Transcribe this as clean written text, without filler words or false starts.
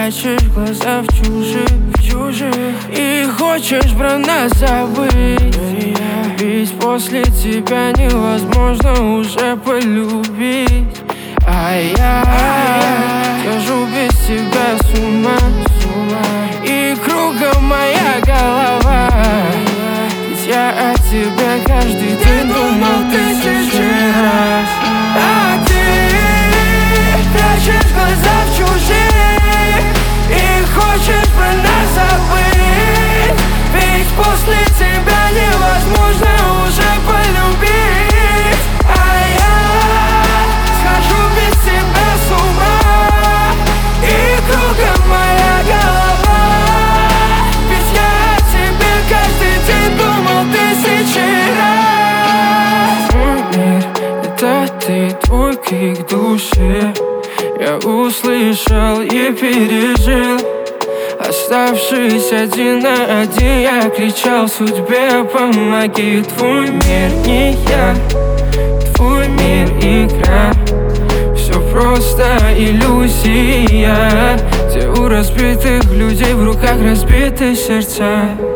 прячешь глаза в чужих и хочешь про нас забыть. Ведь после тебя невозможно уже полюбить. А я схожу без тебя с ума, и кругом моя голова. Ведь я о тебе каждый день думал тысячи раз. А ты прячешь глаза в чужих и хочешь про нас забыть. Ведь после тебя невозможно уже полюбить. А я схожу без тебя с ума, и кругом моя голова. Ведь я о тебе каждый день думал тысячи раз. Мой мир — это ты, твой крик души я услышал и пережил. Оставшись один на один, я кричал судьбе: помоги. Твой мир не я, твой мир игра. Все просто иллюзия, где у разбитых людей в руках разбиты сердца.